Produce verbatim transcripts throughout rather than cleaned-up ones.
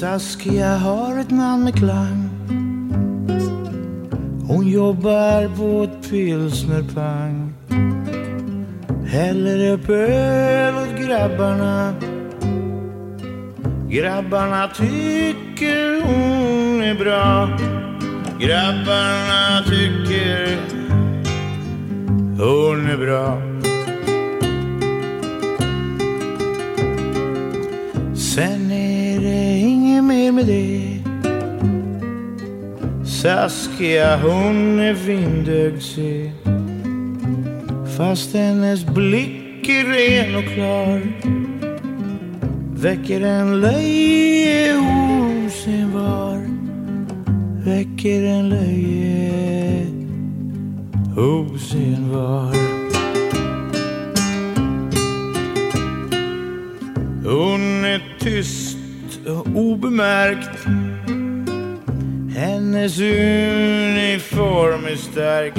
Saskia har ett namn med klang. Hon jobbar på ett pilsnerpang. Häller upp öl åt grabbarna. Grabbarna tycker hon är bra. Grabbarna tycker hon är bra. Sen är det inget mer med det. Saskia hon är vindögd se. Fast hennes blick är ren och klar. Väcker en löje hos en var. Väcker en löje hos en var. Hon är tyst och obemärkt. Hennes uniform är stark.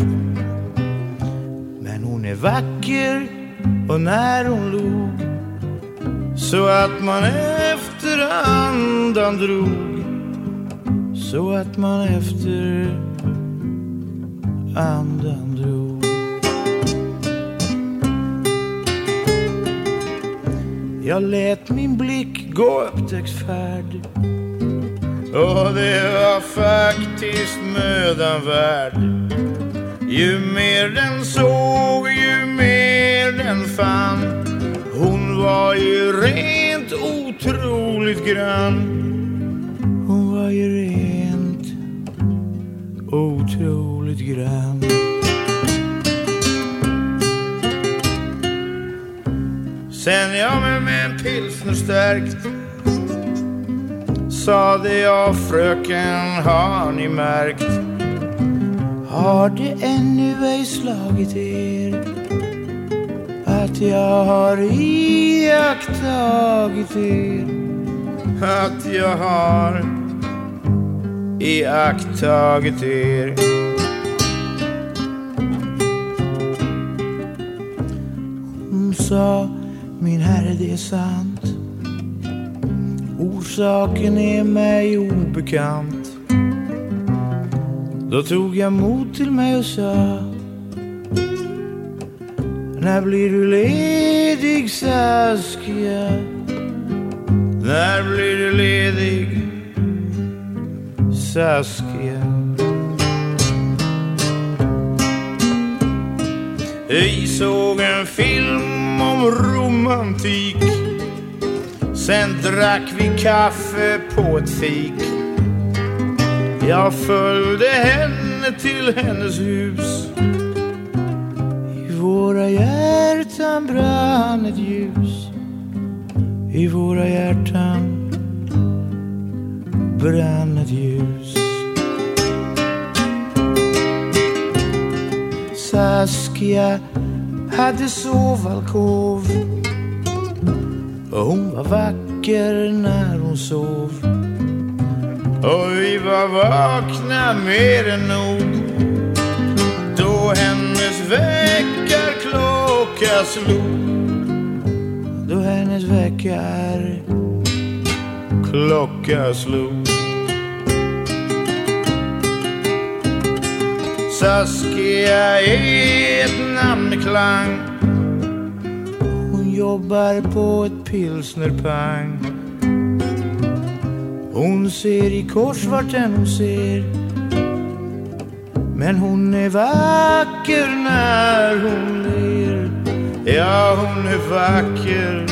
Men hon är vacker. Och när hon log så att man efter andan drog. Så att man efter andan drog. Jag lät min blick gå upptäcktsfärd. Och det var faktiskt mödan värd. Ju mer den såg, ju mer den fann. Hon var ju rent otroligt grann. Hon var ju rent otroligt grann. Sen jag med, med en pilsner stärkt sade jag, fröken, har ni märkt? Har det ännu ej slagit er att jag har iakttagit er? Att jag har iakttagit er. Hon sa, min herre, det är sant. Orsaken är mig obekant. Då tog jag mod till mig och sa, när blir du ledig, Saskia? När blir du ledig, Saskia? Vi såg en film om romantik. Sen drack vi kaffe på ett fik. Jag följde henne till hennes hus. I våra hjärtan brann ett ljus. I våra hjärtan brann ett ljus. Saskia hade sovalkov. Och hon var vacker när hon sov. Och vi var vakna mer än nog då hennes väckarklocka slog. Då hennes väckarklocka slog. Saskia är ett namn med klang. Hon jobbar på ett pilsnerpang. Hon ser i kors vart den hon ser. Men hon är vacker när hon ler. Ja, hon är vacker